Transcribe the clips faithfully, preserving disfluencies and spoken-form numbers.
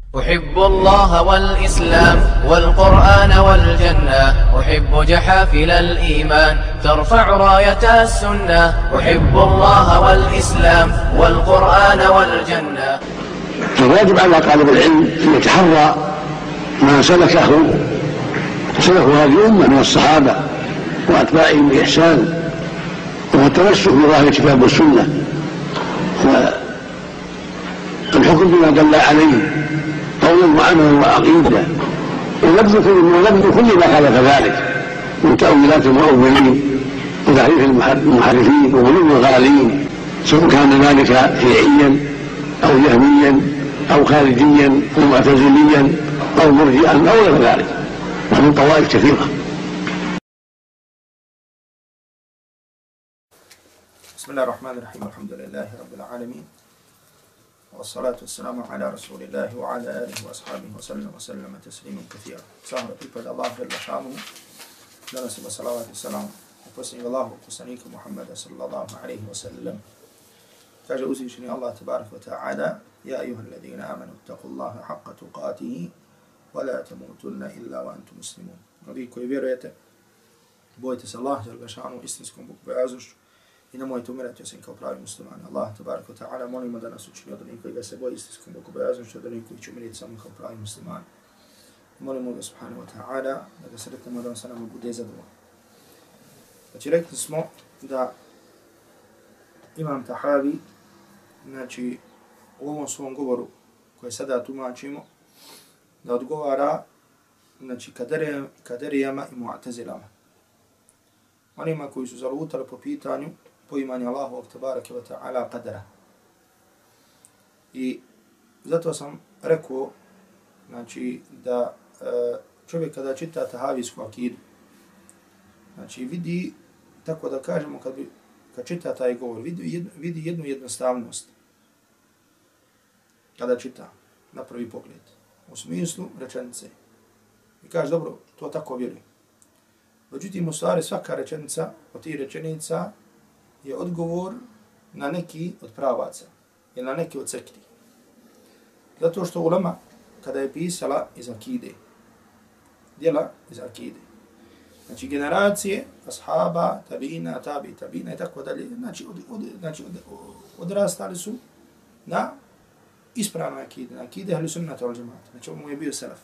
أحب الله والإسلام والقرآن والجنة، أحب جحافل الإيمان ترفع راية السنة. أحب الله والإسلام والقرآن والجنة. فالواجب على طالب العلم أن يتحرى ما سلكه سلكه هذه الأمة من الصحابة وأتباعهم بإحسان، والتمسك بظاهر الكتاب والسنة، والحكم بما دل عليه قولا وعملا وعقيدة، ونبذ كل ما خالف ذلك من تأويلات المؤولين وتحريف المحرفين وغلو الغالين، سواء كان ذلك شيعيا أو جهميا أو خارجيا أو معتزليا أو مرجئا أو غير ذلك، ومن طوائف كثيرة. بسم الله الرحمن الرحيم. الحمد لله رب العالمين، والصلاة والسلام على رسول الله وعلى آله وأصحابه وسلم وسلم تسليما كثيرا. Zahvala pripada Allah dželle šanuhu, danas ima salavat i salam na posljednjeg Allahu poslanika Muhammada sallallahu alaihi wa sallam. Kaže uzvišeni Allah tabaraka wa ta'ala: Ja ayuha alladhina amanu ittaqullaha haqqa tuqatihi wa la tamutunna illa wa antum muslimun. Vi koji vjerujete, bojite se Allah dželle šanuhu istinskom bogobojaznošću i nemojte umirati osim kao pravi muslimani. Allah tabaraka wa ta'ala molimo da nas učini od onih koji ga se boji istinskom bogobojaznošću, od onih koji će umirati samo kao pravi muslimani. Molimo ga subhanahu wa ta'ala da ga sretnemo, da on sa nama bude zadovoljan. Znači rekli smo da Imam Tahavi, znači u ovom svom govoru koje sada tumačimo, da odgovara znači kaderijama i mu'tazilama, onima koji su zalutali po pitanju poimanja Allahovog tabaraka wa ta'ala qadara. I zato sam rekao znači da čovjek kada čita tahavijsku akidu, znači vidi, tako da kažemo, kad, bi, kad čita taj govor, vidi, jed, vidi jednu jednostavnost kada čita na prvi pogled, u smislu rečenice. I kaže, dobro, to tako vjerujem. Međutim, u stvari svaka rečenica od tih rečenica je odgovor na neki od pravaca ili na neki od sekti. Zato što ulema, kada je pisala iz akide, djela iz akide, znači generacije ashaba, tabina, tabi, tabina i tako dalje, znači, od, od, znači od, odrastali su na ispravnoj akide, na akide ahli sunnata wal džemata, znači ovo mu je bio selef.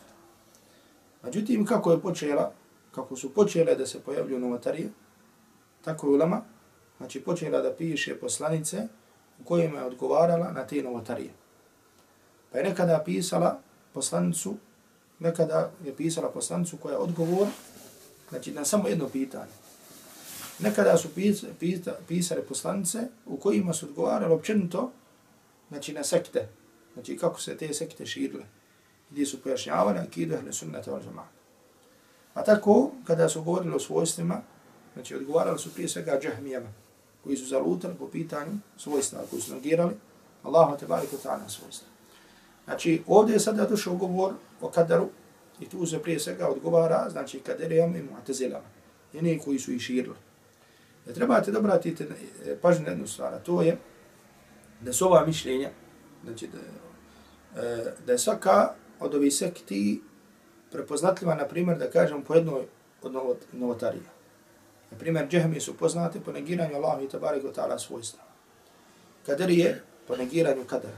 Međutim, kako je počela, kako su počele da se pojavljuju novotarije, tako je ulema, znači počela da piše poslanice u kojima je odgovarala na te novotarije. Pa je nekada pisala poslanicu, nekada je pisala poslanicu koja je odgovor, znači na samo jedno pitanje. Nekada su pis, pis, pisale poslanice u kojima su odgovarali općenito, znači na sekte, znači kako se te sekte širile, gdje su pojašnjavali akidu ahli sunnata wal džemata. A tako, kada su govorili o svojstvima, znači odgovarali su prije svega džahmijama, koji su zalutali po pitanju svojstva, koji su negirali Allahu tebareke wa ta'ala svojstva. Znači, ovdje je sada došao govor o kadaru i tu se prije svega odgovara, znači kaderijama i mu'tazilama, i oni koji su ih širili. Da trebate da obratite pažnju na jednu stvar, to je da su ova mišljenja, znači da, da je svaka od ovih sekti prepoznatljiva, na primjer, da kažem, po jednoj od novotarija. Na primjer, džehmije su poznate po negiranju Allahu i tabaraka wa ta'ala svojstva. Kaderije po negiranju kadara,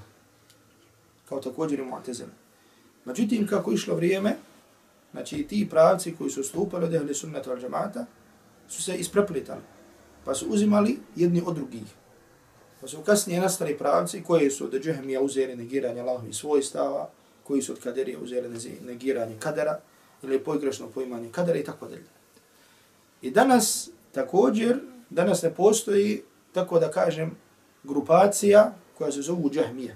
kao također i mu'tazila. Međutim, kako išlo vrijeme, znači ti pravci koji su stupali od ahli sunnata wal džemata su se ispreplitali, pa su uzimali jedni od drugih. Pa su kasnije nastali pravci koji su od džehmija uzeli negiranje Allahovih svojstava, koji su od kaderija uzeli negiranje kadara ili pogrešno poimanje kadara i tako dalje. I danas također, danas ne postoji, tako da kažem, grupacija koja se zovu džahmija.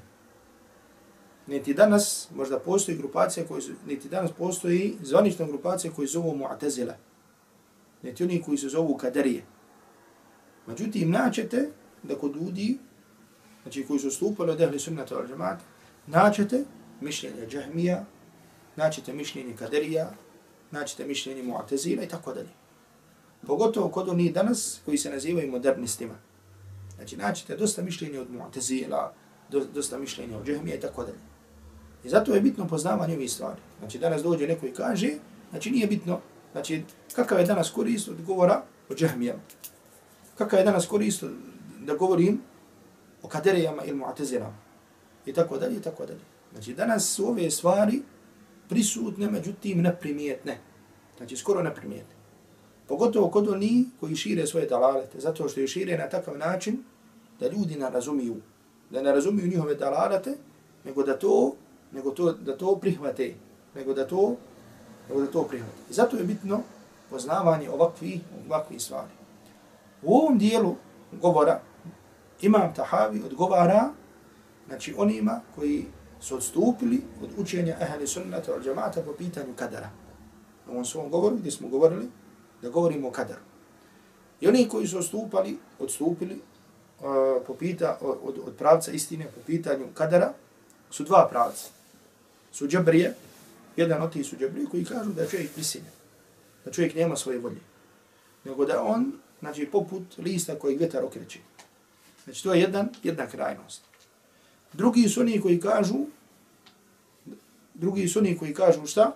Niti danas možda postoji grupacija koja se, niti danas postoji zvanična grupacija koja se zovu mu'tazila. Niti oni koji se zovu kaderije. Međutim, naćete da kod ljudi, znači koji su stupali od ahli sunnata wal džemata, naćete mišljenje džahmija, naćete mišljenje kaderija, naćete mišljenje mu'tazila i tako dalje. Pogotovo kod oni danas koji se nazivaju modernistima. Znači, naćete dosta mišljenja od mu'tazila, dosta mišljenja od džahmija i tako dalje. I zato je bitno poznavanje ovih stvari. Znači danas dođe neko i kaže, znači nije bitno, znači kakav je danas korist od govora o džahmijama. Kakav je danas korist da govorim o kaderijama ili mu'tezilama. I tako dalje, i tako dalje. Znači danas su ove stvari prisutne, međutim neprimjetne. Znači skoro neprimjetne. Pogotovo kod oni koji šire svoje dalalete, zato što je šire na takav način da ljudi ne razumiju, da ne razumiju njihove dalalete, nego da to, nego to, da to prihvate, nego da to, nego da to prihvate. I zato je bitno poznavanje ovakvih, ovakvih stvari. U ovom dijelu govora Imam Tahavi odgovara, znači onima koji su odstupili od učenja ehli sunnata wal džemata po pitanju kadara. U ovom svom govoru gdje smo govorili da govorimo o kadaru. I oni koji su odstupali, odstupili uh, po pita, od, od pravca istine po pitanju kadara su dva pravca. Su džabrije, jedan od tih su džabrije koji kažu da je čovjek prisiljen, da čovjek nema svoje volje, nego da on, znači poput lista kojeg vjetar okreće. Znači to je jedan, jedna krajnost. Drugi su oni koji kažu, drugi su oni koji kažu šta?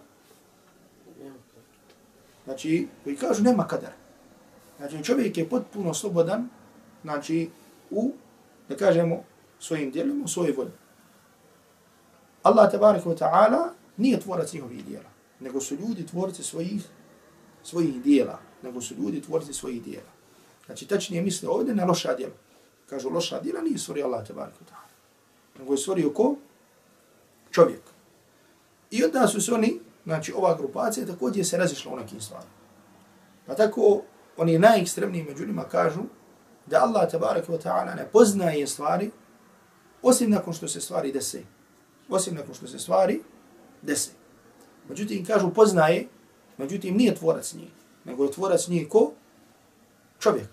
Znači, koji kažu nema kadara. Znači, čovjek je potpuno slobodan, znači, u, da kažemo, svojim djelima, u svojoj volji. Allah, tabaraka wa ta'ala, nije tvorac njihovih djela, nego su ljudi tvorci svojih, svojih djela, nego su ljudi tvorci svojih djela. Znači, tačnije misle ovdje na loša djela. Kažu, loša djela nije stvorio Allah, tabaraka wa ta'ala, nego je stvorio ko? Čovjek. I onda su se oni, znači ova grupacija također se razišla u nekim stvarima. Pa tako oni najekstremniji među njima kažu da Allah tabaraka wa ta'ala ne poznaje stvari osim nakon što se stvari dese. Osim nakon što se stvari dese. Međutim, kažu poznaje, međutim nije tvorac njih, nego je tvorac njih ko? Čovjek.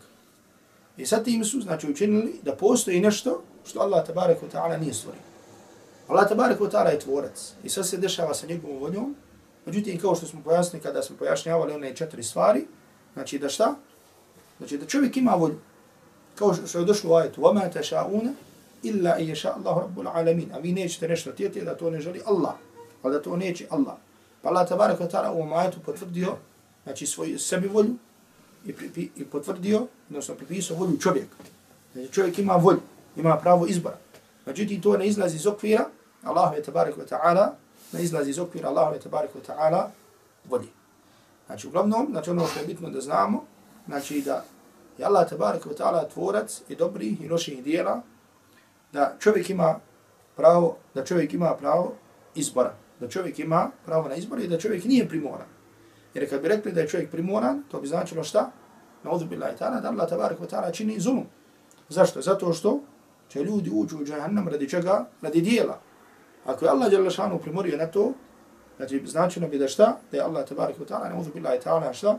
I sad tim su, znači, učinili da postoji nešto što Allah tabaraka wa ta'ala nije stvorio. Allah tabaraka wa ta'ala je tvorac i sad se dešava sa njegovom voljom. Međutim, kao što smo pojasnili kada smo pojašnjavali one četiri stvari, znači da šta? Znači da čovjek ima volju. Kao što je došlo u ajetu, وَمَا تَشَاءُونَ إِلَّا إِيَ شَاءَ اللَّهُ رَبُّ الْعَالَمِينَ. A vi nećete nešto tijeti da to ne želi Allah, ali da to neće Allah. Pa Allah tabaraka wa ta'ala u ovom ajetu potvrdio, znači svoju sebi volju i, pri, i potvrdio, odnosno pripisao volju čovjeka. Znači čovjek ima volju, ima pravo izbora. Međutim, to ne izlazi iz okvira, Allah je tabaraka wa ta'ala, ne izlazi iz okvira Allahu tabaraka wa ta'ala volje. Znači, uglavnom, znači ono što je bitno da znamo, znači da je Allah tabaraka wa ta'ala tvorac i dobrih i loših dijela, da čovjek ima pravo, da čovjek ima pravo izbora, da čovjek ima pravo na izbor i da čovjek nije primoran. Jer kad bi rekli da je čovjek primoran, to bi značilo šta? Na'udhu billahi ta'ala, da Allah tabaraka wa ta'ala čini zulum. Zašto? Zato što će ljudi uđu u džahannam radi čega? Radi dijela. Ako je Allah dželle šanu primorio na to, znači značilo bi da šta? Da je Allah tabaraka wa ta'ala, na'udhu billahi ta'ala, šta?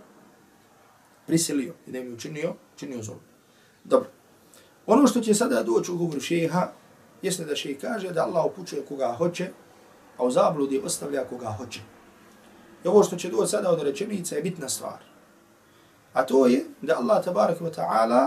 Prisilio i da im je učinio, učinio zulum. Dobro. Ono što će sada doći u govoru šeha, jeste da šejh kaže da Allah upućuje koga hoće, a u zabludi ostavlja koga hoće. I ovo što će doći sada od rečenice je bitna stvar. A to je da Allah tabaraka wa ta'ala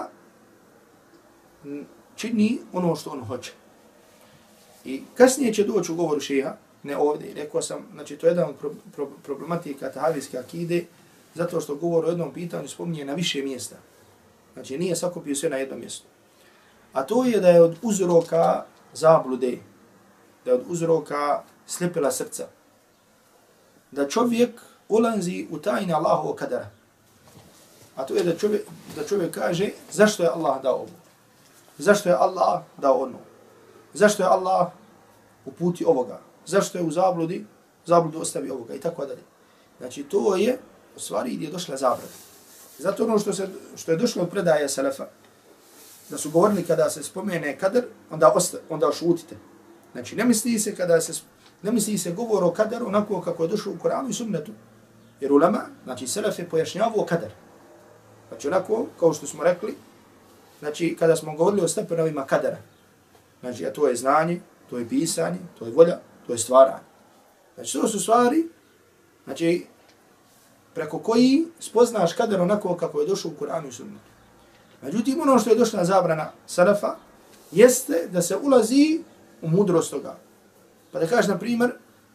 čini ono što on hoće. I kasnije će doći u govoru šeha, ne ovdje, rekao sam, znači to je jedan od pro, pro, problematika tahavijske akide, zato što govor o jednom pitanju spominje na više mjesta. Znači nije sakupio sve na jednom mjestu. A to je da je od uzroka zablude, da je od uzroka slijepila srca, da čovjek ulazi u tajne Allahovog kadara. A to je da čovjek, da čovjek kaže zašto je Allah dao ovo, zašto je Allah dao ono, zašto je Allah uputi ovoga, zašto je u zabludi, zabludu ostavi ovoga i tako dalje. Znači to je u stvari gdje je došla zabrana. Zato ono što, se, što je došlo od predaje Selefa, da su govorili kada se spomene kadar, onda, osta, onda šutite. Znači ne misli se kada se, ne misli se govor o kadaru onako kako je došlo u Koranu i Sunnetu. Jer ulema, znači Selef je pojašnjavao kadar. Znači onako, kao što smo rekli, znači kada smo govorili o stepenovima kadara, znači a to je znanje, to je pisanje, to je volja, to je stvaranje. Znači to su stvari, znači preko koji spoznaš kadar onako kako je došlo u Kur'anu i Sunnetu. Međutim, ono što je došla zabrana Selefa jeste da se ulazi u mudrost toga. Pa da kažeš, na primjer,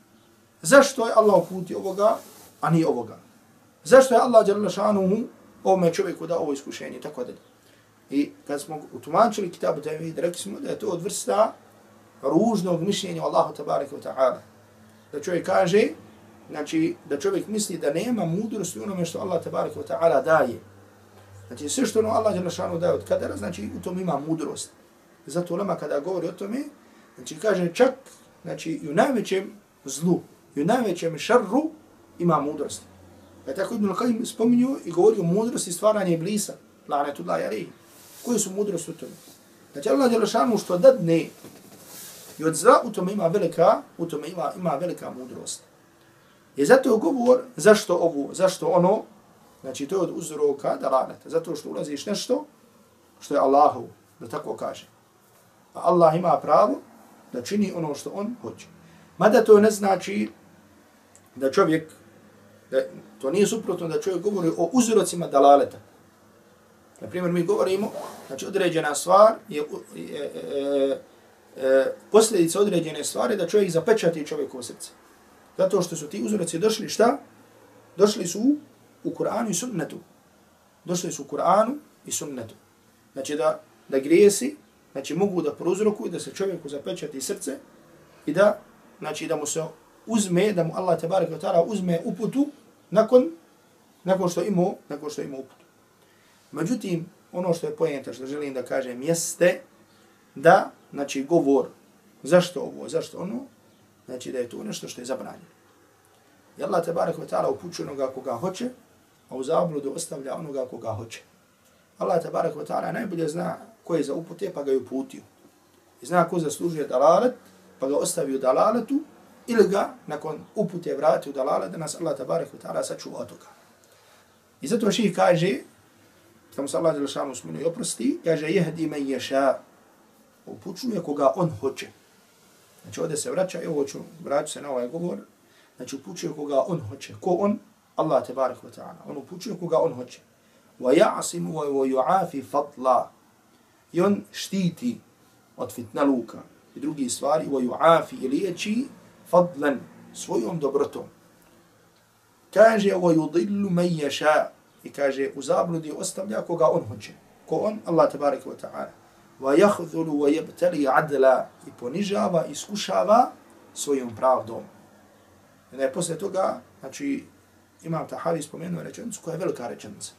zašto je Allah uputio ovoga, a nije ovoga? Zašto je Allah dželle šanuhu ovome čovjeku dao ovo iskušenje, tako dalje. I kad smo utumačili kitabu Tevhid, rekli smo da je to od vrsta ružnog mišljenja Allahu tabaraka wa ta'ala. Da čovjek kaže, znači da čovjek misli da nema mudrosti u onome što Allah tabaraka wa ta'ala daje. Znači sve što ono Allah dželle šanuhu daje od kadera, znači u tom ima mudrost. Zato ulema kada govori o tome, znači kaže čak, znači i u najvećem zlu, i u najvećem šarru ima mudrost. Pa tako Ibn al-Qayyim spominju i govori o mudrosti stvaranja Iblisa, la'natullahi alayhi. Koje su mudrosti u tome? Znači Allah dželle šanuhu što dadne i od zla u tome ima velika, u tome ima, ima velika mudrost. I zato je govor zašto ovo, zašto ono, znači to je od uzroka dalaleta, zato što ulaziš nešto što je Allahu, da tako kaže. A Allah ima pravo da čini ono što on hoće. Mada to ne znači da čovjek, da, to nije suprotno da čovjek govori o uzrocima dalaleta. Na primjer, mi govorimo, znači određena stvar je, je, je, je posljedica određene stvari da čovjek zapečati čovjekovo srce. Zato što su ti uzroci došli šta? Došli su u Kur'anu i sunnetu. Došli su u Kur'anu i sunnetu. Znači da, da grijesi, znači mogu da prouzrokuju da se čovjeku zapečati srce i da, znači da mu se uzme, da mu Allah tebareke ve taala uzme uputu nakon, nakon što imao, nakon što imao uputu. Međutim, ono što je poenta što želim da kažem jeste da, znači govor, zašto ovo, zašto ono, znači da je to nešto što je zabranjeno. I Allah tebareke ve taala upućuje onoga koga hoće, a u zabludu ostavlja onoga koga hoće. Allah tebareke ve taala najbolje zna ko je za upute, pa ga je uputio. I zna ko zaslužuje dalalet, pa ga ostavi u dalaletu, ili ga nakon upute vrati u dalalet, da nas Allah tebareke ve taala sačuva od toga. I zato ših kaže, tamo se Allah dželle šanuhu smiluje i oprosti, kaže jehdi men ješa, upućuje koga on hoće. Znači ovdje se vraća i ovo ću vraću se na ovaj govor, znači upućuje koga on hoće. Ko on? Allah tebareke ve taala. On upućuje koga on hoće. Wa ya'simu wa yu'afi fadla. I on štiti od fitnaluka i drugih stvari, wa yu'afi i liječi fadlan, svojom dobrotom. Kaže wa yudillu man yasha, i kaže u zabludi ostavlja koga on hoće. Ko on? Allah tebareke ve taala. Wa yakhzulu wa yabtali adla, i ponižava, iskušava svojom pravdom. I da je posle toga, znači Imam Tahavi spomenuo rečenicu koja je velika rečenica.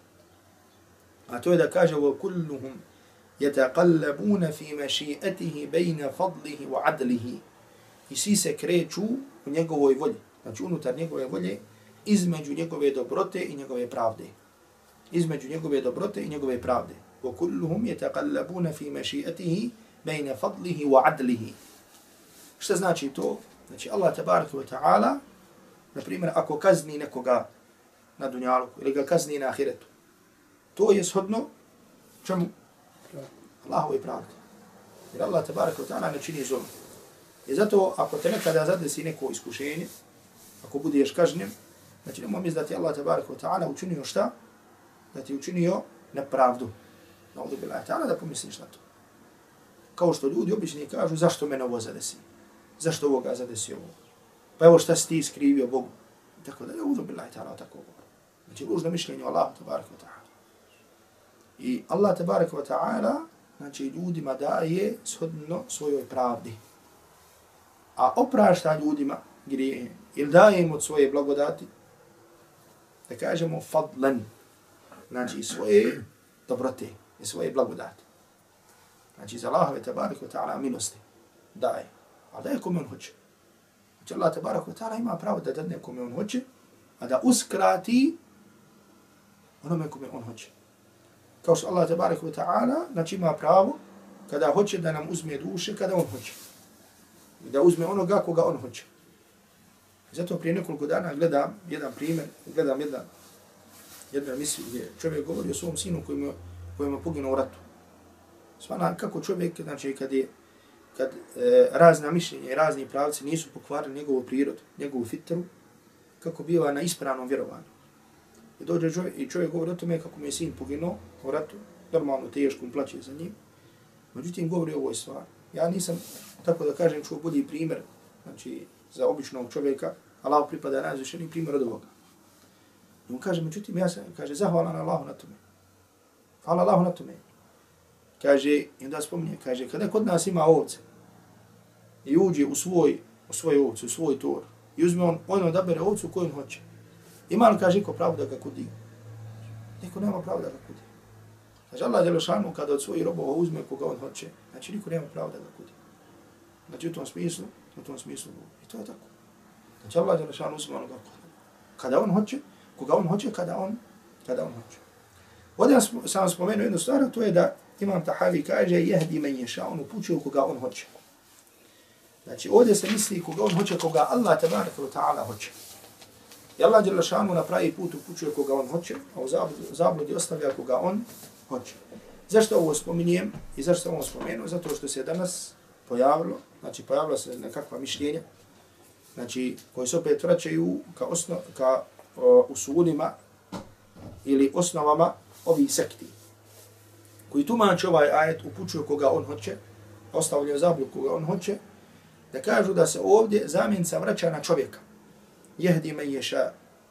A to je da kaže wa kulluhum yataqallabuna fi mashi'atihi bayna fadlihi wa adlihi. I svi se kreću u njegovoj volji, znači unutar njegove volje, između njegove dobrote i njegove pravde. Između njegove dobrote i njegove pravde. Wa kulluhum yataqallabuna fi mashi'atihi bayna fadlihi wa adlihi. Šta znači to? Znači Allah tebareke ve taala, na primjer, ako kazni nekoga na dunjaluku ili ga kazni na ahiretu, to je shodno čemu? Allahove pravde. Jer Allah tebareke ve taala ne čini zulm. I zato ako te nekada zadesi neko iskušenje, ako budeš kažnjen, znači nemoj misli da ti Allah tebareke ve taala učinio šta? Da ti učinio nepravdu. Naudu billahi ta'ala, da pomisliš na to. Kao što ljudi obični kažu, zašto mene ovo zadesi? Zašto ovoga zadesi ovo? Pa evo šta si ti skrivio Bogu? Tako da, naudu billahi ta'ala, tako govori. Znači, ružno mišljenje o Allahu tebareke ve ta'ala. I Allah tebareke ve ta'ala, znači, ljudima daje shodno svojoj pravdi. A oprašta ljudima grijehe, ili daje im od svoje blagodati, da kažemo fadlan, znači svoje dobrote i svoje blagodati. Znači za Allahove tebareke ve ta'ala milosti daje, a daje kome on hoće. Znači Allah tebareke ve ta'ala ima pravo da dadne kome on hoće, a da uskrati onome kome on hoće. Kao što Allah tebareke ve ta'ala, znači ima pravo kada hoće da nam uzme duše, kada on hoće. I da uzme onoga koga on hoće. Zato prije nekoliko dana gledam jedan primjer, gledam jedan, jednu emisiju gdje čovjek govori o svom sinu kojim je, kojim je poginuo u ratu. Svana kako čovjek, znači kad je, kad e, razna mišljenja i razni pravci nisu pokvarili njegovu prirodu, njegovu fitru, kako biva na ispravnom vjerovanju. I dođe čovjek, i čovjek govori o tome kako mi je sin poginuo u ratu, normalno teško, plaće za njim. Međutim, govori o ovoj stvari. Ja nisam, tako da kažem, čuo bolji primjer znači za običnog čovjeka, Allah pripada najzvišeniji primjer od ovoga. I on kaže, međutim, ja sam, kaže, zahvalan Allahu na tome. Hvala Allahu na tome. Kaže, i onda spominje, kaže, kada kod nas ima ovce i uđe u svoj, u svoj ovcu, u svoj tor, i uzme on, on odabere ovcu koju on hoće. Ima li, kaže, ko pravo da ga kudi? Niko nema pravo da ga kudi. Znači, Allah Đelešanu kada od svojih robova uzme koga on hoće, znači niko nema pravo da ga kudi. Znači, u tom smislu, u tom smislu, i to je tako. Znači, Allah Đelešanu uzme onoga kada on hoće, koga on hoće, kada on, kada on hoće. Ovdje sam spomenuo jednu stvar, to je da Imam Tahavi kaže, jehdi men ješa, on upućuje koga on hoće. Znači, ovdje se misli koga on hoće, koga Allah tabaraka wa ta'ala hoće. I Allah Đelešanu na pravi put upućuje koga on hoće, a u zabludi ostavlja koga on hoće. Zašto ovo spominjem i zašto ovo spomenuo? Zato što se danas pojavilo, znači pojavilo se nekakva mišljenja, znači koji se opet vraćaju ka, osno, ka o, usulima ili osnovama ovih sekti, koji tumače ovaj ajet, upućuju koga on hoće, ostavljaju zablud koga on hoće, da kažu da se ovdje zamjenica vraća na čovjeka. Jehdi men ješa,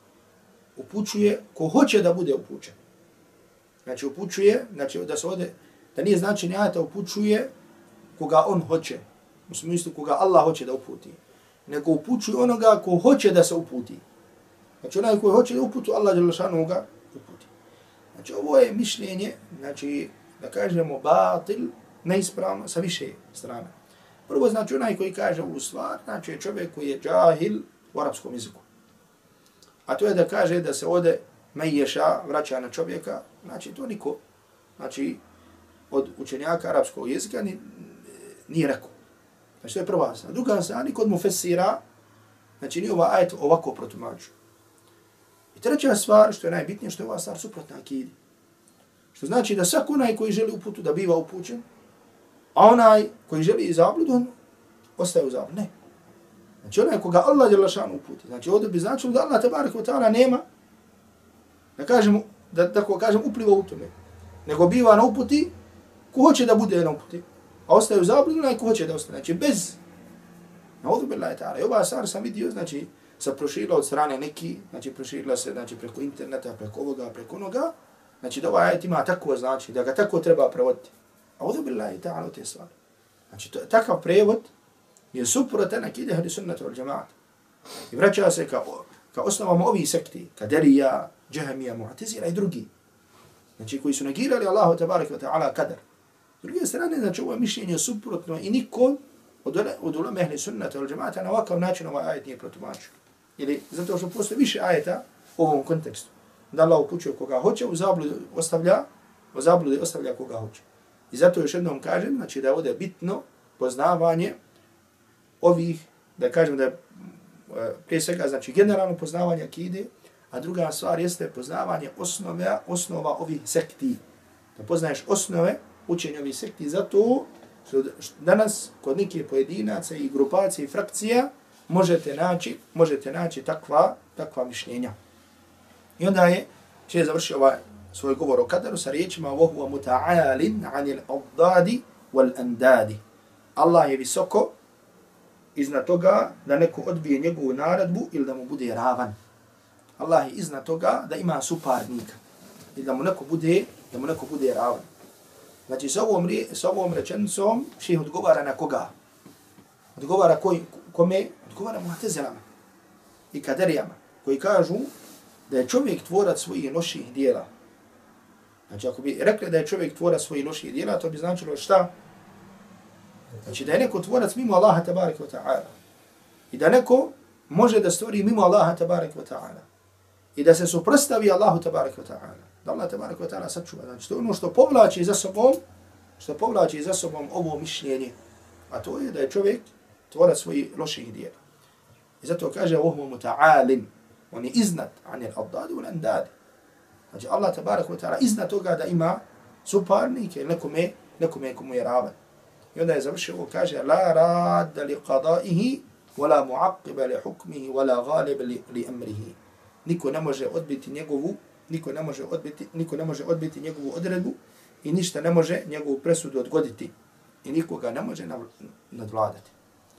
upućuje ko hoće da bude upućen. Znači upućuje, znači da se ovdje, da nije značenje ajeta upućuje koga on hoće, u smislu koga Allah hoće da uputi, nego upućuje onoga ko hoće da se uputi. Znači onaj koji hoće da uputi, Allah Đelešanu ga uputi. Znači ovo je mišljenje, znači da kažemo batil, neispravno, sa više strana. Prvo znači onaj koji kaže ovu stvar, znači je čovjek koji je džahil u arapskom jeziku. A to je da kaže da se ovdje meješa vraća na čovjeka, znači to niko, znači od učenjaka arapskog jezika ni, nije rekao. Znači to je prva stvar. Druga stvar, niko od mufesira, znači nije ova ajet ovako protumaču. I treća stvar, što je najbitnije, što je ova stvar suprotna akidi. Što znači da svak onaj koji želi uputu da biva upućen, a onaj koji želi i zabludu, on ostaje u zabludu. Ne. Znači onaj koga Allah Đelešanu uputi. Znači ovdje bi značilo da Allah tabaraka wa ta'ala nema, da kažemo, da tako kažem, upliva u tome. Nego biva na uputi ko hoće da bude na uputi, a ostaje u zabludu onaj ko hoće da ostane. Znači bez, naudu billahi ta'ala. I ova stvar sam vidio, znači, se proširila od strane neki, znači proširila se znači, preko interneta, preko ovoga, preko onoga, znači da ovaj ajet ima tako znači, da ga tako treba prevoditi. Audu billahi ta'ala te stvari. Znači takav prevod je suprotan akide ahli sunnata wal džemaata. I vraća se ka, ka osnovama ovih sekti, Kaderija, Džahmija, Mu'tazila i drugi. Znači koji su negirali Allahu tabaraka wa ta'ala kadar. S druge strane, znači ovo mišljenje suprotno i niko od, od ulama ahli sunnata wal džemaata na ovakav način ovaj ajet nije protumačio. Ili zato što postoje više ajeta u ovom kontekstu. Da Allah upućuje koga hoće, u zabludi ostavlja, u zabludi ostavlja koga hoće. I zato još jednom kažem, znači da je ovdje bitno poznavanje ovih, da kažem da je prije svega znači generalno poznavanje akide, a druga stvar jeste poznavanje osnove, osnova ovih sekti. Da poznaješ osnove učenja ovih sekti, zato što danas kod neke pojedinaca i grupacije i frakcija možete naći, možete naći takva, takva mišljenja. I onda je, če je završio ovaj svoj govor o kadaru sa riječima وَهُوَ مُتَعَالٍ عَنِ الْأَضْدَادِ وَالْأَنْدَادِ. Allah je visoko iznad toga da neko odbije njegovu naredbu ili da mu bude ravan. Allah je iznad toga da ima suparnika ili da mu neko bude, da mu neko bude ravan. Znači sa ovom, sa ovom rečenicom ših odgovara na koga? Odgovara koji, kome? Odgovara Mu'tazilama i Kaderijama koji kažu da je čovjek tvorac svojih loših dijela. Znači, ako bi rekli da je čovjek tvorac svojih loših dijela, to bi značilo šta? Znači, da je neko tvorac mimo Allaha tabaraka wa ta'ala. I da neko može da stvori mimo Allaha tabaraka wa ta'ala. I da se suprostavi Allahu tabaraka wa ta'ala. Da Allah tabaraka wa ta'ala sačuva. Znači, to je ono što povlači za sobom, što povlači za sobom ovo mišljenje. A to je da je čovjek tvorac svojih loših dijela. I zato kaže, وَهُوَ مُتَعَالٍ. On je iznad anil adadi wal andadi. Znači Allah tabaraka wa ta'ala iznad toga da ima suparnike, nekome, nekome komu je ravan. I onda je završio ovo, kaže la radda li qadaihi, wala mu'aqqiba li hukmihi, wala ghaliba li, li amrihi. Niko ne može odbiti njegovu, niko ne može odbiti, niko ne može odbiti njegovu odredbu i ništa ne može njegovu presudu odgoditi. I nikoga ne može nadvladati.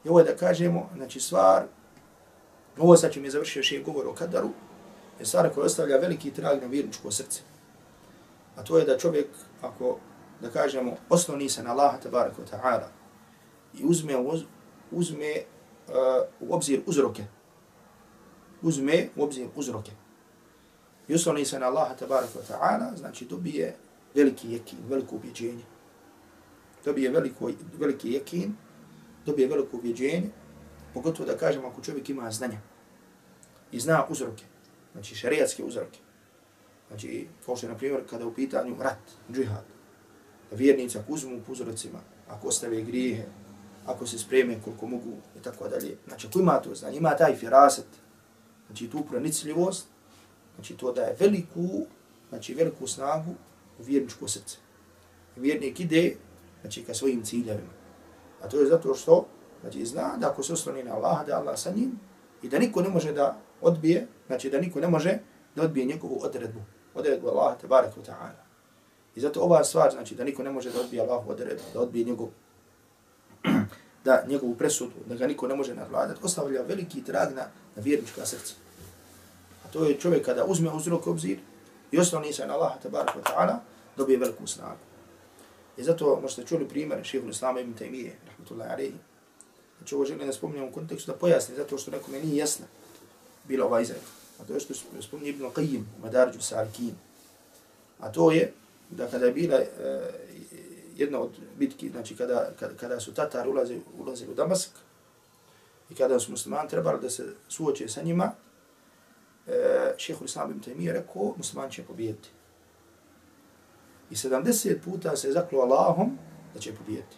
I ovo je da kažemo, znači stvar, ovo sad će mi završio še govor o kadaru, je stvar koja ostavlja veliki trag na vjerničko srce. A to je da čovjek, ako, da kažemo, osloni se na Allaha tabaraka wa ta'ala i uzme, uzme uh, u obzir uzroke, uzme u obzir uzroke i osloni se na Allaha tabaraka wa ta'ala, znači dobije veliki jekin, veliko ubjeđenje. Dobije veliko, veliki jekin, dobije veliko ubjeđenje, pogotovo da kažemo ako čovjek ima znanja i zna uzroke, znači šerijatske uzroke. Znači, kao što je, na primjer, kada u pitanju rat, džihad, da vjernici ako uzmu po uzrocima, ako ostave grijehe, ako se spreme koliko mogu i tako dalje. Znači, ako ima to znanje, ima taj firaset, znači tu pronicljivost, znači to daje veliku, znači veliku snagu u vjerničko srce. Vjernik ide, znači, ka svojim ciljevima. A to je zato što, znači, zna da ako se osloni na Allaha, da Allah sa njim i da niko ne može da odbije, znači da niko ne može da odbije njegovu odredbu, odredbu Allaha tabaraka wa ta'ala. I zato ova stvar, znači da niko ne može da odbije Allahu odredbu, da odbije njegov, da njegovu presudu, da ga niko ne može nadvladati, ostavlja veliki trag na, na vjernička srca. A to je čovjek kada uzme uzrok obzir i osloni se na Allaha tabaraka wa ta'ala, dobije veliku snagu. I zato možete čuli primjer šejhul Islama ibn Taymije, rahmetullahi alejhi. Znači ovo želim da spominjem u kontekstu da pojasni, zato što nekome nije jasno bilo ovaj izrek. A to je što spominje Ibn Qayyim, Madariju Salikin. A to je da kada je bila uh, jedna od bitki, znači kada, kada, kada su Tatari ulazili, ulazili u Damask i kada su muslimani trebali da se suoče sa njima, uh, šejhul Islam ibn Taymije rekao, muslimani će pobijediti. I sedamdeset puta se zaklo Allahom da će pobijediti.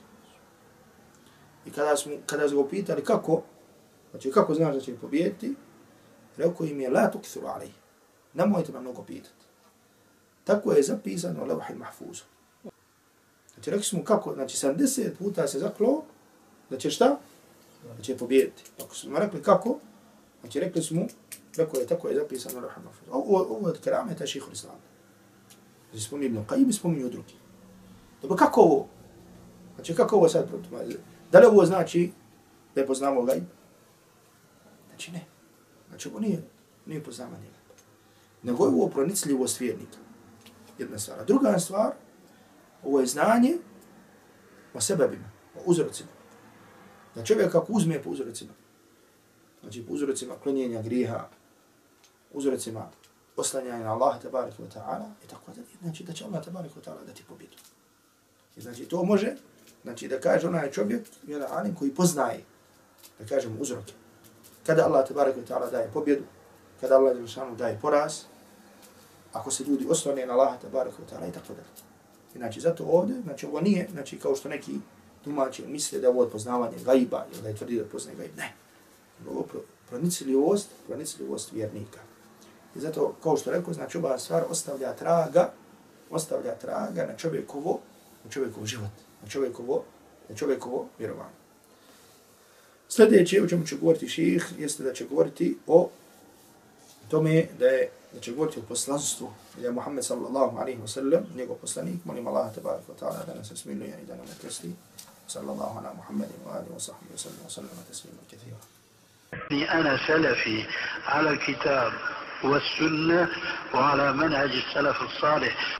I kada smo, kada smo ga pitali kako, znači kako znaš da će pobijediti, rekao im je, la tukthiru alejhi, nemojte me mnogo pitati. Tako je zapisano u levhi mahfuzu. Znači rekli smo kako, znači sedamdeset puta se zaklo da će šta? Da će pobijediti. Ako smo rekli kako, znači rekli smo, rekao je, tako je zapisano u levhi mahfuzu. Ovo, ovo je od kerameta šejhul Islama. Znači spominje Ibn Qayyim i spominje drugi. Dobro, kako ovo? Znači kako ovo sad protumazi? Da li ovo znači da je poznamo gajb? Znači ne. Znači ovo nije, nije poznavanje gajba. Nego je ovo pronicljivost vjernika. Jedna stvar. A druga stvar, ovo je znanje o sebebima, o uzrocima. Da čovjek kako uzme po uzrocima, znači po uzrocima klonjenja grijeha, uzrocima oslanjanja na Allaha tabaraka wa ta'ala i tako da, znači da će Allah tabaraka wa ta'ala dati pobjedu. I znači to može, znači da kaže onaj čovjek, jedan alim koji poznaje, da kažemo uzroke. Kada Allah tabaraka wa ta'ala daje pobjedu, kada Allah daje poraz, ako se ljudi oslone na Allaha tabaraka wa ta'ala i tako da. I znači zato ovdje, znači ovo nije, znači kao što neki tumači misle da ovo je poznavanje gajba ili da je tvrdi da poznaje gajb. Ne. Ovo je pronicljivost, pronicljivost vjernika. I zato, kao što rekao, znači ova stvar ostavlja traga, ostavlja traga na čovjekovo, na čovjekovo život, na čovjekovo, na čovjekovo vjerovanje. Sljedeće, o čemu će govoriti šejh, jeste da će govoriti o tome da je, da će govoriti o poslanstvu, da je Muhammed sallallahu alaihi wa sallam, njegov poslanik, molim Allah tabaraka wa ta'ala da nas smiluje i da nam krsti. Sallallahu ala Muhammedin wa alihi wa sahbihi wa sallam wa sallam taslima kathira. أنا سلفي على الكتاب والسنة وعلى منهج السلف الصالح.